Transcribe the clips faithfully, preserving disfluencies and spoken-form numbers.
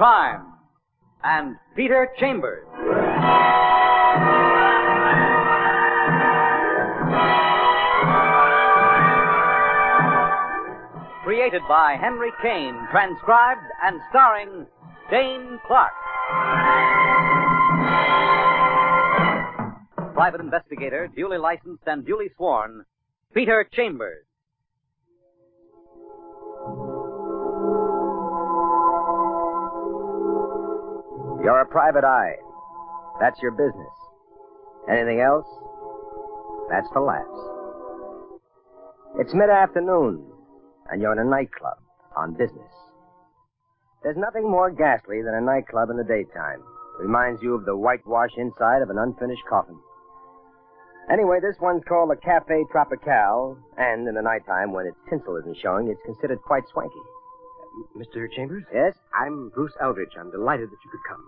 crime and Peter Chambers. Created by Henry Kane, transcribed and starring Dane Clark. Private investigator, duly licensed and duly sworn, Peter Chambers. You're a private eye. That's your business. Anything else? That's for laughs. It's mid-afternoon, and you're in a nightclub on business. There's nothing more ghastly than a nightclub in the daytime. Reminds you of the whitewash inside of an unfinished coffin. Anyway, this one's called the Cafe Tropical, and in the nighttime, when its tinsel isn't showing, it's considered quite swanky. Uh, Mister Chambers? Yes? I'm Bruce Eldridge. I'm delighted that you could come.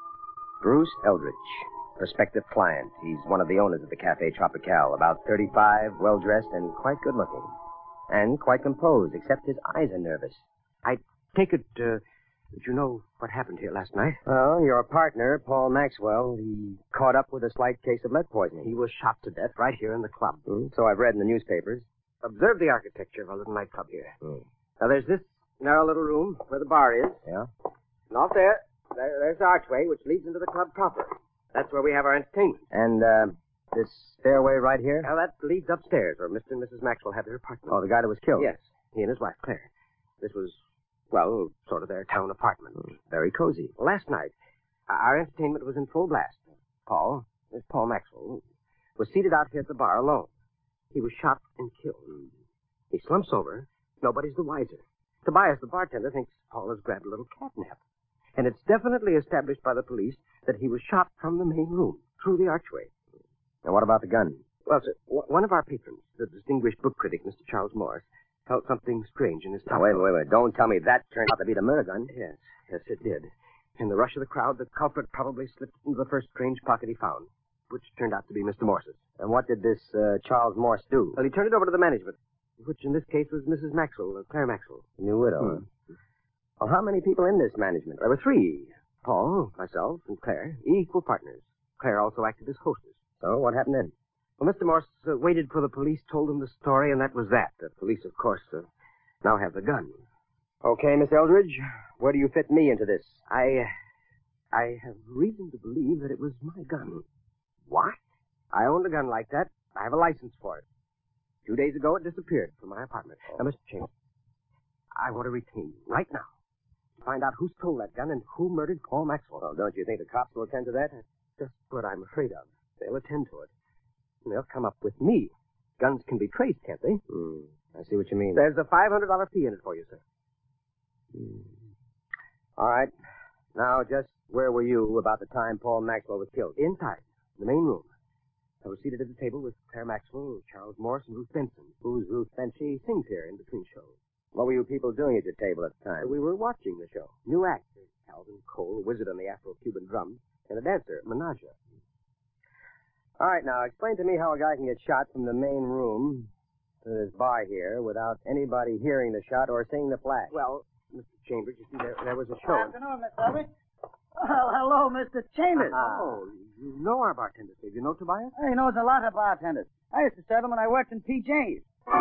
Bruce Eldridge, prospective client. He's one of the owners of the Cafe Tropical, about thirty-five, well-dressed, and quite good-looking. And quite composed, except his eyes are nervous. I take it uh, that you know what happened here last night? Well, your partner, Paul Maxwell, he caught up with a slight case of lead poisoning. He was shot to death right here in the club. Mm, so I've read in the newspapers. Observe the architecture of our little nightclub here. Mm. Now, there's this narrow little room where the bar is. Yeah? And off there, there there's the archway which leads into the club proper. That's where we have our entertainment. And, uh, this stairway right here? Now, that leads upstairs where Mister and Missus Maxwell have their apartment. Oh, the guy that was killed? Yes, he and his wife, Claire. This was, well, sort of their town apartment. Mm, very cozy. Last night, our entertainment was in full blast. Paul, this Paul Maxwell, was seated out here at the bar alone. He was shot and killed. He slumps over. Nobody's the wiser. Tobias, the bartender, thinks Paul has grabbed a little catnap. And it's definitely established by the police that he was shot from the main room, through the archway. And what about the gun? Well, sir, w- one of our patrons, the distinguished book critic, Mister Charles Morris, felt something strange in his top. Now, wait, wait, wait. Don't tell me that turned out to be the murder gun. Yes, yes, it did. In the rush of the crowd, the culprit probably slipped into the first strange pocket he found, which turned out to be Mister Morse's. And what did this uh, Charles Morse do? Well, he turned it over to the management, which in this case was Missus Maxwell, uh, Claire Maxwell. New widow. Hmm. Well, how many people in this management? There were three. Paul, myself, and Claire, equal partners. Claire also acted as hostess. So, what happened then? Well, Mister Morse uh, waited for the police, told them the story, and that was that. The police, of course, uh, now have the gun. Okay, Miss Eldridge, where do you fit me into this? I, uh, I have reason to believe that it was my gun. What? I owned a gun like that. I have a license for it. Two days ago, it disappeared from my apartment. Oh. Now, Mister Chambers, I want to retain you right now to find out who stole that gun and who murdered Paul Maxwell. Well, don't you think the cops will attend to that? Just what I'm afraid of. They'll attend to it. And they'll come up with me. Guns can be traced, can't they? Hmm. I see what you mean. There's a five hundred dollars fee in it for you, sir. Hmm. All right. Now, just where were you about the time Paul Maxwell was killed? Inside, the main room. I was seated at the table with Claire Maxwell, Charles Morse, and Ruth Benson. Who's Ruth Benson? She sings here in between shows. What were you people doing at your table at the time? We were watching the show. New act. Calvin Cole, a wizard on the Afro-Cuban drums, and a dancer, Menage. All right, now, explain to me how a guy can get shot from the main room to this bar here without anybody hearing the shot or seeing the flash. Well, Mister Chambers, you see, there, there was a Good show. afternoon, Miss Eldridge. Well, hello, Mister Chambers. Oh, you know our bartender, Steve. You know Tobias? He knows a lot of bartenders. I used to serve him when I worked in P J's.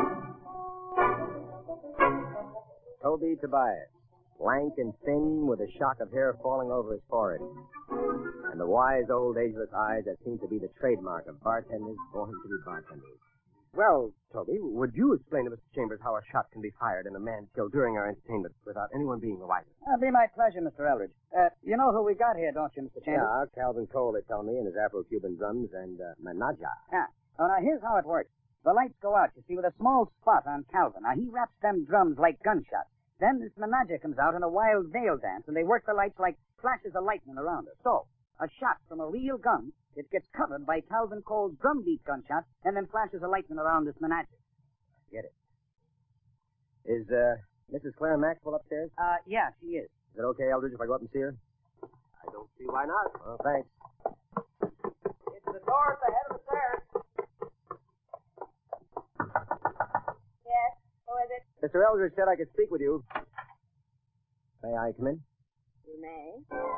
Toby Tobias, lank and thin with a shock of hair falling over his forehead. And the wise old ageless eyes that seem to be the trademark of bartenders born to be bartenders. Well, Toby, would you explain to Mister Chambers how a shot can be fired and a man killed during our entertainment without anyone being the wiser? That'll be my pleasure, Mister Eldridge. Uh, you know who we got here, don't you, Mister Chambers? Yeah, Calvin Cole, they tell me, and his Afro-Cuban drums and uh, Menage. Yeah. Oh, now, here's how it works. The lights go out, you see, with a small spot on Calvin. Now, he raps them drums like gunshots. Then this Menage comes out in a wild veil dance, and they work the lights like flashes of lightning around her. So, a shot from a real gun, it gets covered by Calvin Cole's drum beat gunshot, and then flashes of lightning around this Menage. Get it. Is, uh, Missus Claire Maxwell upstairs? Uh, yeah, she is. Is it okay, Eldridge, if I go up and see her? I don't see why not. Well, thanks. It's the door at the head of the stairs. Yes, who is it? Mister Eldridge said I could speak with you. May I come in? You may.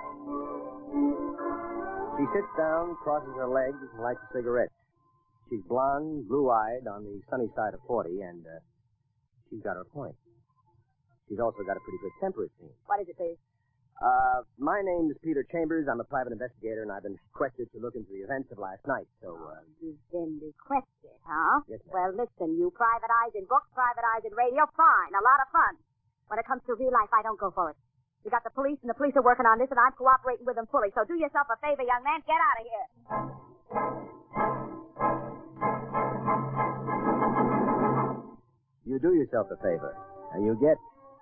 She sits down, crosses her legs, and lights a cigarette. She's blonde, blue-eyed, on the sunny side of forty, and uh, she's got her point. She's also got a pretty good temper, it seems. What is it, please? Uh, my name is Peter Chambers. I'm a private investigator, and I've been requested to look into the events of last night, so, uh... You've been requested, huh? Yes, ma'am. Well, listen, you private eyes in books, private eyes in radio, fine, a lot of fun. When it comes to real life, I don't go for it. You got the police, and the police are working on this, and I'm cooperating with them fully, so do yourself a favor, young man, get out of here. You do yourself a favor, and you get...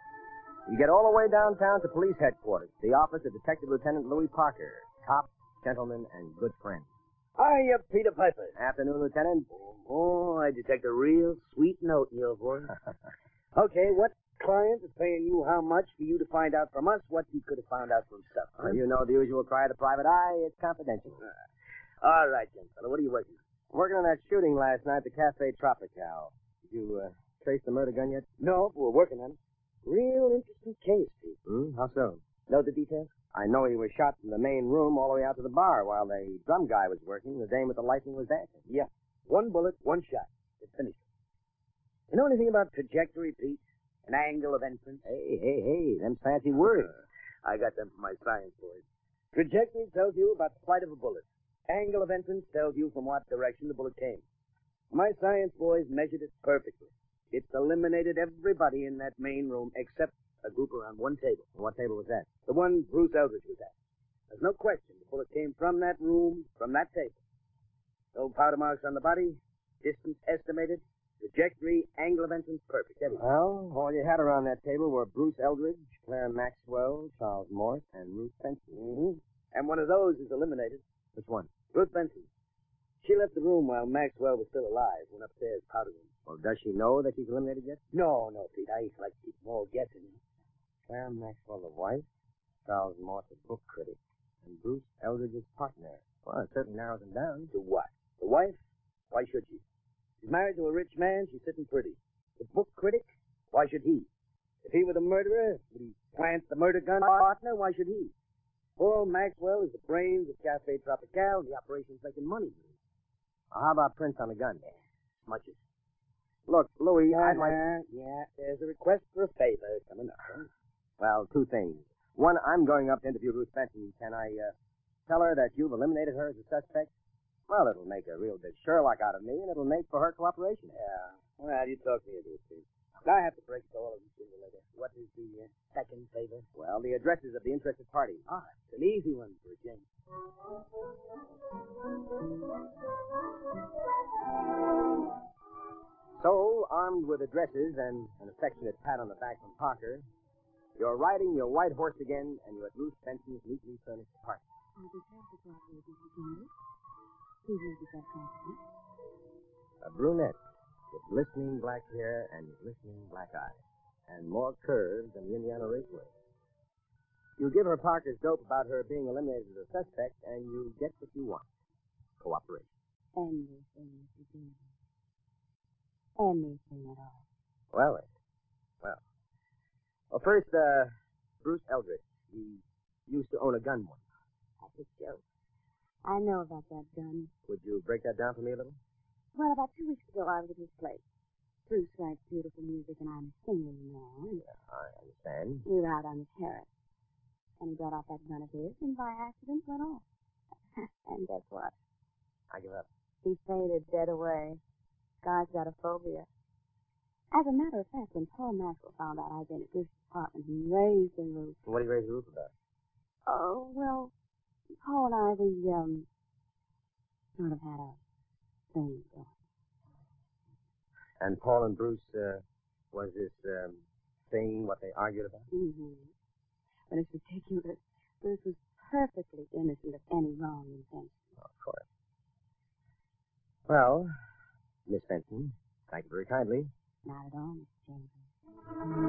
You get all the way downtown to police headquarters, the office of Detective Lieutenant Louis Parker, cop, gentleman, and good friend. Hiya, Peter Piper. Afternoon, Lieutenant. Oh, I detect a real sweet note in your voice. Okay, what client is paying you how much for you to find out from us what he could have found out for himself? Huh? Well, you know the usual cry of the private eye. It's confidential. Uh, all right, young fellow. What are you working on? Working on that shooting last night at the Cafe Tropical. Did you uh, trace the murder gun yet? No, but we're working on it. Real interesting case, Pete. Hmm? How so? Know the details? I know he was shot from the main room all the way out to the bar while the drum guy was working. The dame with the lightning was dancing. Yeah. One bullet, one shot. It finished. You know anything about trajectory, Pete? An angle of entrance? Hey, hey, hey, them fancy words. Uh, I got them from my science boys. Trajectory tells you about the flight of a bullet. Angle of entrance tells you from what direction the bullet came. My science boys measured it perfectly. It's eliminated everybody in that main room except a group around one table. And what table was that? The one Bruce Eldridge was at. There's no question the bullet came from that room, from that table. No powder marks on the body, distance estimated, trajectory, angle of entrance, perfect. Everything. Well, all you had around that table were Bruce Eldridge, Claire Maxwell, Charles Morse, and Ruth Benson. Mm-hmm. And one of those is eliminated. Which one? Ruth Benson. She left the room while Maxwell was still alive, went upstairs powdering. Well, does she know that she's eliminated yet? No, no, Pete. I like to keep them all guessing. Claire Maxwell, the wife, Charles Morse, the book critic, and Bruce Eldridge's partner. Well, it certainly narrows them down. To what? The wife? Why should she? She's married to a rich man. She's sitting pretty. The book critic? Why should he? If he were the murderer, would he plant the murder gun partner? Why should he? Paul Maxwell is the brains of Cafe Tropical, and the operation's making money. Well, how about prints on the gun? Smudges. Look, Louis, Yeah, I'd like... yeah, there's a request for a favor coming up. Huh? Well, two things. One, I'm going up to interview Ruth Benson. Can I uh, tell her that you've eliminated her as a suspect? Well, it'll make a real big Sherlock out of me, and it'll make for her cooperation. Yeah. Well, you talk me into it, Steve. I have to break it to all of you sooner or later. What is the uh, second favor? Well, the addresses of the interested parties. Ah, it's an easy one for a James. So, armed with addresses and an affectionate pat on the back from Parker, you're riding your white horse again, and you're at Ruth Benson's neatly furnished apartment. I'll be glad to cooperate with you, Candy. He will be that confident. A brunette with glistening black hair and glistening black eyes, and more curves than the Indiana Raceway. You give her Parker's dope about her being eliminated as a suspect, and you get what you want. Cooperation. Anything, Mister Candy. Anything at all. Well, then. Well. Well, first, uh, Bruce Eldridge. He used to own a gun once. That's a joke. I know about that gun. Would you break that down for me a little? Well, about two weeks ago, I was at his place. Bruce writes beautiful music, and I'm singing now. And Yeah, I understand. we were out on the terrace. And he brought out that gun of his, and by accident went off. And guess what? I give up. He faded dead away. Guy's got a phobia. As a matter of fact, when Paul Maxwell found out I'd been at Bruce's apartment, he raised the roof. What do you raise the roof about? Oh, well, Paul and I, we, um, sort of had a thing going. And Paul and Bruce, uh, was this, um, thing what they argued about? Mm-hmm. But it's ridiculous. Bruce was perfectly innocent of any wrong intention. Oh, of course. Well, Miss Benson, thank you very kindly. Not at all, Mister Chambers.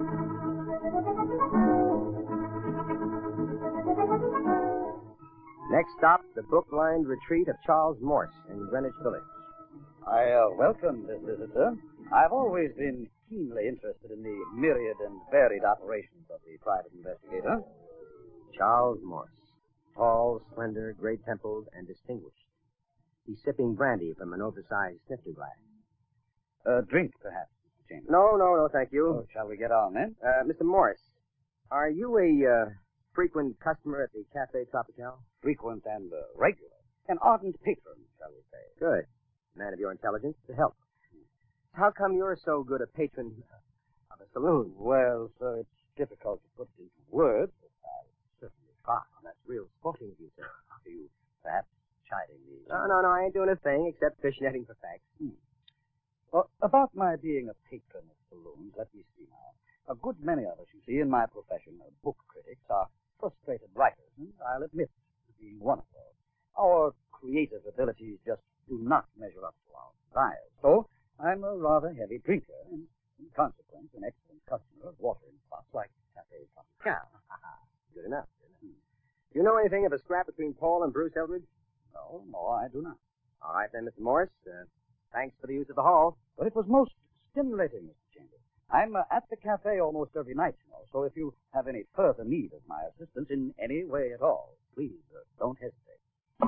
Next stop, the book-lined retreat of Charles Morse in Greenwich Village. I uh, welcome this visitor. I've always been keenly interested in the myriad and varied operations of the private investigator. Charles Morse. Tall, slender, gray-templed, and distinguished. He's sipping brandy from an oversized snifter glass. A drink, perhaps, Mister Chambers. No, no, no, thank you. Oh, shall we get on, then? Uh, Mister Morse, are you a uh, frequent customer at the Cafe Tropical? Frequent and uh, regular. An ardent patron, shall we say. Good. Man of your intelligence to help. How come you're so good a patron of a saloon? Well, sir, it's difficult to put it into words, but I certainly try. That's real sporting of you, sir. Are you perhaps chiding me? No, no, no, I ain't doing a thing except fishnetting for facts. Hmm. Well, about my being a patron of saloons, let me see now. A good many of us, you see, in my profession of book critics are frustrated writers, and I'll admit to being one of those. Our creative abilities just do not measure up to our desires. So I'm a rather heavy drinker, and in consequence, an excellent customer of watering spots like Cafe Tropical. Good enough. Good enough. Do you know anything of a scrap between Paul and Bruce Eldridge? No, no, I do not. All right, then, Mister Morris. Uh, thanks for the use of the hall. But it was most stimulating, Mister Chambers. I'm uh, at the cafe almost every night, you know, so if you have any further need of my assistance in any way at all, please uh, don't hesitate.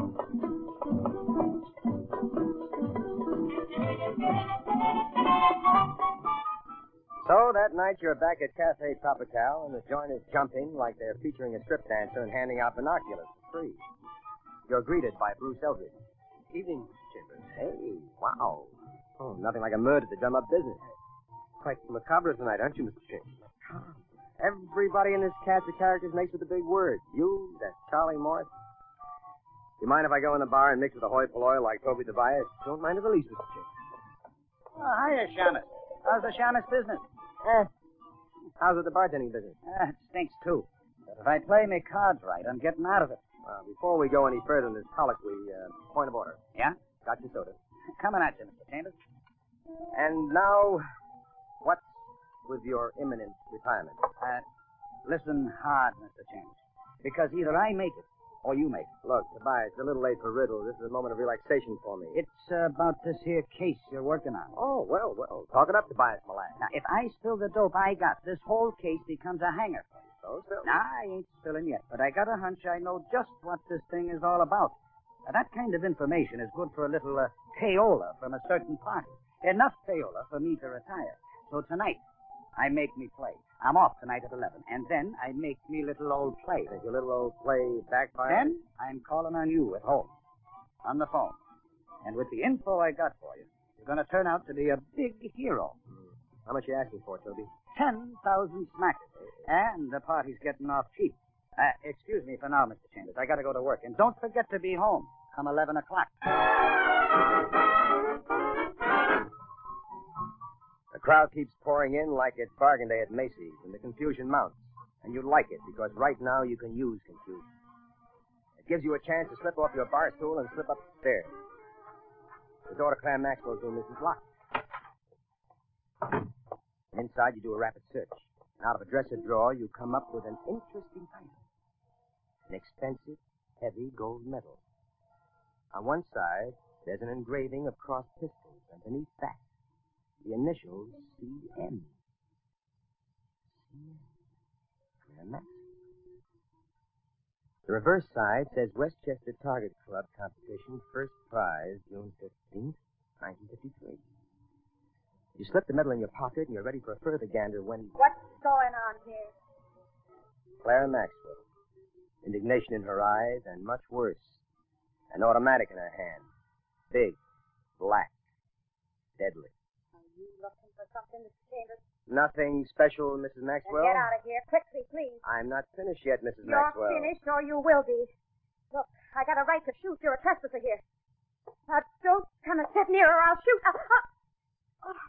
So that night you're back at Cafe Tropical, and the joint is jumping like they're featuring a strip dancer and handing out binoculars for free. You're greeted by Bruce Eldridge. Evening, Chambers. Hey, wow. Oh, nothing like a murder to drum up business. Quite macabre tonight, aren't you, Mister Chambers? Everybody in this cast of characters makes with a big word. You, that Charlie Morris. You mind if I go in the bar and mix with a hoi polloi like Toby Tobias? Don't mind in the least, Mister Chambers. Oh, hiya, Shamus. How's the Shamus business? Eh. How's with the bartending business? Ah, it stinks, too. But if I play my cards right, I'm getting out of it. Well, before we go any further in this colloquy, uh, point of order. Yeah? Got your soda. Coming at you, Mister Chambers. And now, what's with your imminent retirement? Uh, listen hard, Mister Chambers. Because either I make it, or you make it. Look, Tobias, it's a little late for riddle. This is a moment of relaxation for me. It's uh, about this here case you're working on. Oh, well, well. Talk it up, Tobias, my lad. Now, if I spill the dope I got, this whole case becomes a hanger for you. So, so. Now, I ain't spilling yet, but I got a hunch I know just what this thing is all about. Now, that kind of information is good for a little uh, payola from a certain party. Enough payola for me to retire. So tonight, I make me play. I'm off tonight at eleven, and then I make me little old play. Think your little old play backfire? Then I'm calling on you at home, on the phone. And with the info I got for you, you're going to turn out to be a big hero. Hmm. How much you asking for, Toby? Ten thousand smackers. And the party's getting off cheap. Uh, excuse me for now, Mister Chambers. I got to go to work. And don't forget to be home come eleven o'clock. The crowd keeps pouring in like it's bargain day at Macy's, and the confusion mounts. And you like it, because right now you can use confusion. It gives you a chance to slip off your bar stool and slip up the stairs. The door to Claire Maxwell's room isn't locked. And inside you do a rapid search. And out of a dresser drawer, you come up with an interesting item. An expensive, heavy gold medal. On one side, there's an engraving of crossed pistols, and beneath that, the initials C M. C M. Claire Maxwell. The reverse side says Westchester Target Club competition, first prize, June fifteenth, nineteen fifty-three. You slip the medal in your pocket, and you're ready for a further gander when... What's going on here? Clara Maxwell. Indignation in her eyes, and much worse. An automatic in her hand. Big. Black. Deadly. Are you looking for something, Mister Chambers? Nothing special, Missus Maxwell? Then get out of here, quickly, please. I'm not finished yet, Missus You're Maxwell. finished, or you will be. Look, I got a right to shoot. You're a trespasser here. Now, don't come and sit near, or I'll shoot. Uh, uh, oh.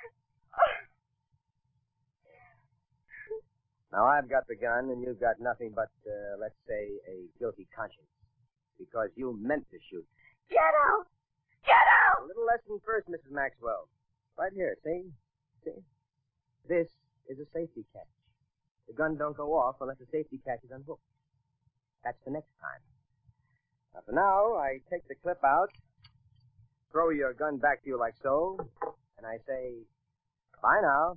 Now, I've got the gun, and you've got nothing but, uh, let's say, a guilty conscience. Because you meant to shoot. Get out! Get out! A little lesson first, Missus Maxwell. Right here, see? See? This is a safety catch. The gun don't go off unless the safety catch is unhooked. That's the next time. Now, for now, I take the clip out, throw your gun back to you like so, and I say, bye now.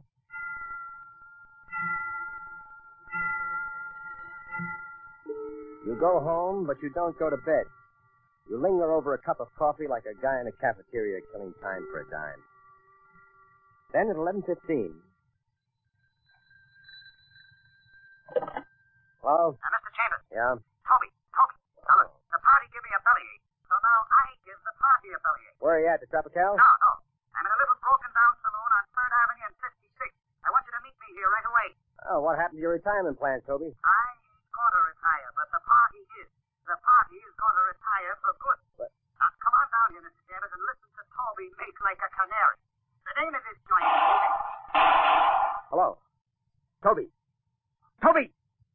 You go home, but you don't go to bed. You linger over a cup of coffee like a guy in a cafeteria killing time for a dime. Then at eleven fifteen... Hello? Uh, Mister Chambers. Yeah? Toby, Toby. Now look, the party give me a bellyache, so now I give the party a bellyache. Where are you at, the Tropical? No, no. I'm in a little broken-down saloon on third Avenue and fifty-six. I want you to meet me here right away. Oh, what happened to your retirement plans, Toby? I ain't going to retire, but the party is. The party is going to retire for good. But... Now, come on down here, Mister Chambers, and listen to Toby make like a canary. The name of this joint is... Hello? Toby! Toby!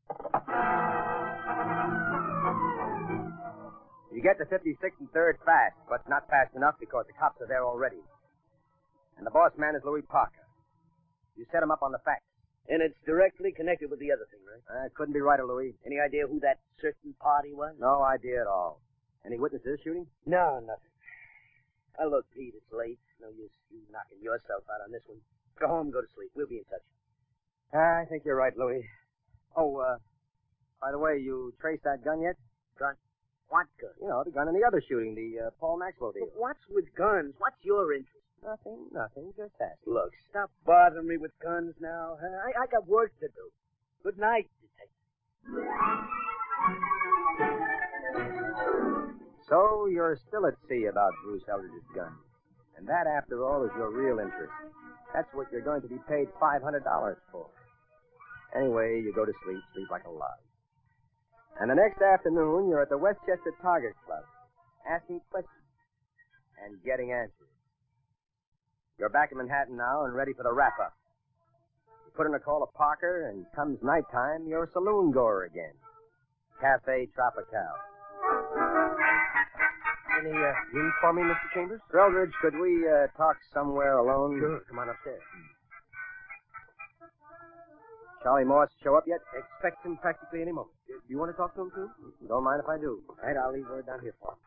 You get to fifty-sixth and third fast, but not fast enough because the cops are there already. And the boss man is Louis Parker. You set him up on the facts. And it's directly connected with the other thing, right? Uh, couldn't be righter, Louis. Any idea who that certain party was? No idea at all. Any witnesses shooting? No, nothing. Oh, look, Pete, it's late. No use you knocking yourself out on this one. Go home, go to sleep. We'll be in touch. I think you're right, Louis. Oh, uh, by the way, you traced that gun yet? Gun? What gun? You know, the gun in the other shooting, the uh, Paul Maxwell deal. But what's with guns? What's your interest? Nothing, nothing, just asking. Look, stop bothering me with guns now. Huh? I, I got work to do. Good night, detective. So you're still at sea about Bruce Eldridge's gun. And that, after all, is your real interest. That's what you're going to be paid five hundred dollars for. Anyway, you go to sleep, sleep like a log. And the next afternoon, you're at the Westchester Target Club, asking questions and getting answers. You're back in Manhattan now and ready for the wrap-up. You put in a call to Parker, and comes nighttime, you're a saloon goer again. Cafe Tropical. Any uh, news for me, Mister Chambers? Eldridge, could we uh, talk somewhere alone? Sure. Come on upstairs. Charlie Morse show up yet? Expect him practically any moment. Do you want to talk to him, too? Don't mind if I do. All right, I'll leave word down here for him.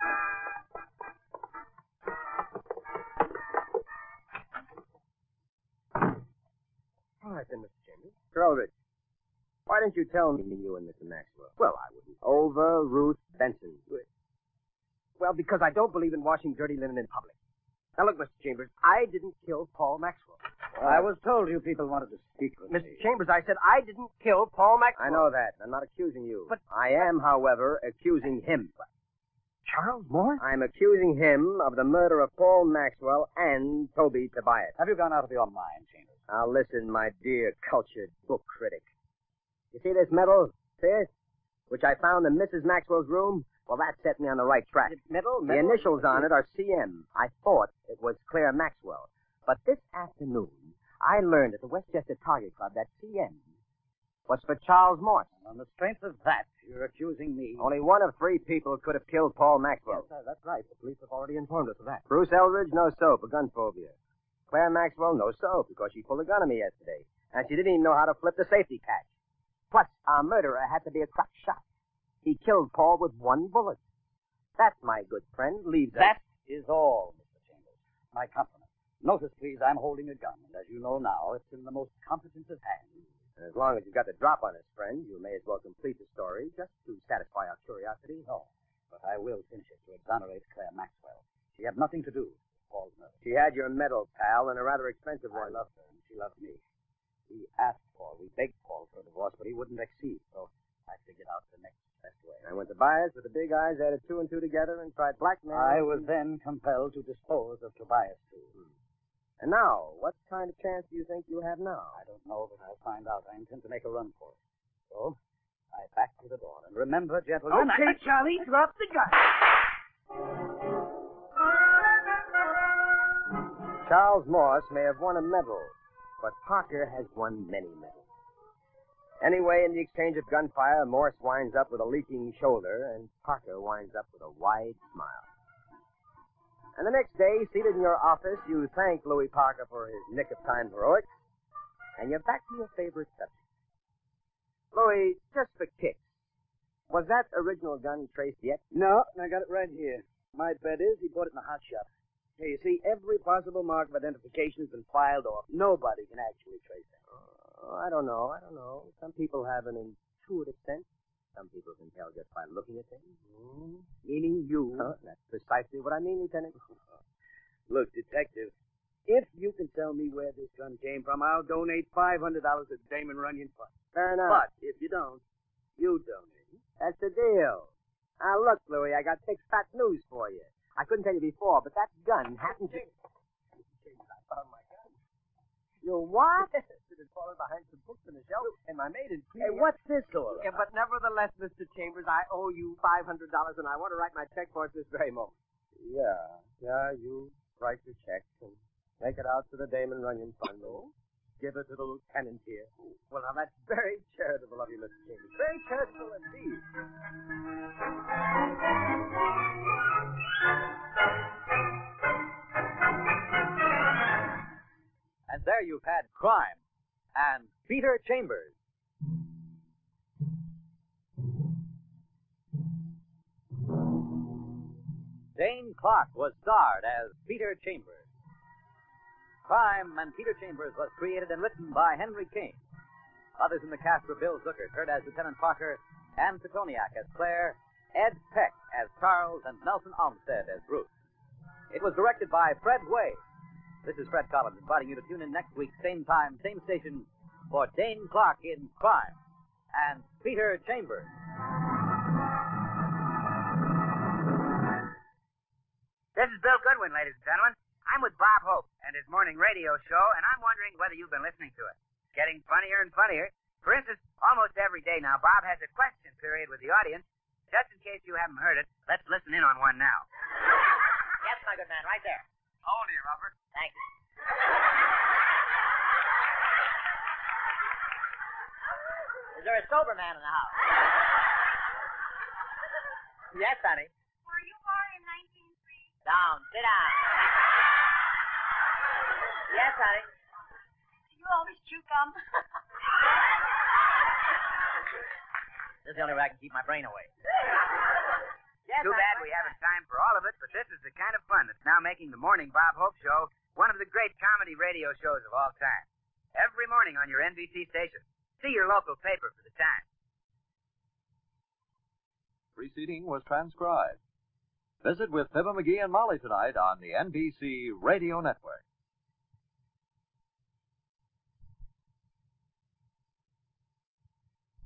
All right, then, Mister Chambers. Eldridge, why didn't you tell me you and Mister Maxwell? Well, I wouldn't. Over Ruth Benson. Well, because I don't believe in washing dirty linen in public. Now, look, Mister Chambers, I didn't kill Paul Maxwell. Well, I was told you people wanted to speak with Mister me. Chambers, I said I didn't kill Paul Maxwell. I know that. I'm not accusing you. But- I am, however, accusing him. Charles Morse? I'm accusing him of the murder of Paul Maxwell and Toby Tobias. Have you gone out of your mind, Chambers? Now listen, my dear cultured book critic. You see this medal, see it? Which I found in Missus Maxwell's room? Well, that set me on the right track. Medal? The Medal? initials on it are C M. I thought it was Claire Maxwell. But this afternoon, I learned at the Westchester Target Club that C M was for Charles Morse. On the strength of that, you're accusing me. Only one of three people could have killed Paul Maxwell. Yes, sir, that's right. The police have already informed us of that. Bruce Eldridge, no soap, a gun phobia. Claire Maxwell, no soap, because she pulled a gun on me yesterday. And she didn't even know how to flip the safety catch. Plus, our murderer had to be a crack shot. He killed Paul with one bullet. That, my good friend, leaves us... That is all, Mister Chambers. My compliments. Notice, please, I'm holding a gun, and as you know now, it's in the most competent of hands. And as long as you've got the drop on us, friend, you may as well complete the story just to satisfy our curiosity. No, but I will finish it to exonerate Claire Maxwell. She had nothing to do with Paul's murder. She had your medal, pal, and a rather expensive I one. loved her, and she loved me. We asked Paul, we begged Paul for a divorce, but he wouldn't accede, so I figured out the next best way. I went to Tobias with the big eyes, added two and two together, and tried blackmail. I was then compelled to dispose of Tobias, too. And now, what kind of chance do you think you have now? I don't know, but I'll find out. I intend to make a run for it. So, I back to the door. And remember, gentlemen... Okay, I... Charlie, drop the gun. Charles Morse may have won a medal, but Parker has won many medals. Anyway, in the exchange of gunfire, Morse winds up with a leaking shoulder, and Parker winds up with a wide smile. And the next day, seated in your office, you thank Louis Parker for his nick-of-time heroics, and you're back to your favorite subject. Louis, just for kicks, was that original gun traced yet? No, I got it right here. My bet is he bought it in a hot shop. Here, you see, every possible mark of identification has been filed off. Nobody can actually trace it. Oh, I don't know, I don't know. Some people have an intuitive sense. Some people can tell just by looking at things. Mm, meaning you. Huh? That's precisely what I mean, Lieutenant. Look, Detective, if you can tell me where this gun came from, I'll donate five hundred dollars to Damon Runyon Fund. Fair enough. But if you don't, you donate. That's the deal. Now, look, Louie, I got big fat news for you. I couldn't tell you before, but that gun happened to... I found my gun. You what? It had fallen behind some books on the shelf, and my maid is... Hey, what's this all about? Yeah, but nevertheless, Mister Chambers, I owe you five hundred dollars, and I want to write my check for it this very moment. Yeah, yeah, you write your check and make it out to the Damon Runyon Fund. Oh? Give it to the lieutenant here. Well, now, that's very charitable of you, Mister Chambers. Very charitable indeed. And there you've had Crime and Peter Chambers. Dane Clark was starred as Peter Chambers. Crime and Peter Chambers was created and written by Henry Kane. Others in the cast were Bill Zucker, heard as Lieutenant Parker, Ann Petoniak as Claire, Ed Peck as Charles, and Nelson Olmsted as Bruce. It was directed by Fred Way. This is Fred Collins inviting you to tune in next week, same time, same station, for Dane Clark in Crime and Peter Chambers. This is Bill Goodwin, ladies and gentlemen. I'm with Bob Hope and his morning radio show, and I'm wondering whether you've been listening to it. It's getting funnier and funnier. For instance, almost every day now, Bob has a question period with the audience. Just in case you haven't heard it, let's listen in on one now. Yes, my good man, right there. Hold here, Robert. Thank you. Is there a sober man in the house? Yes, honey. Were you born in nineteen three? Down. Sit down. Yes, honey. Do you always chew gum? This is the only way I can keep my brain away. Yes, Too honey, bad right we there. haven't time for all of it, but this is the kind of fun that's now making the Morning Bob Hope Show one of the great comedy radio shows of all time. Every morning on your N B C station. See your local paper for the time. Preceding was transcribed. Visit with Fibber McGee and Molly tonight on the N B C Radio Network.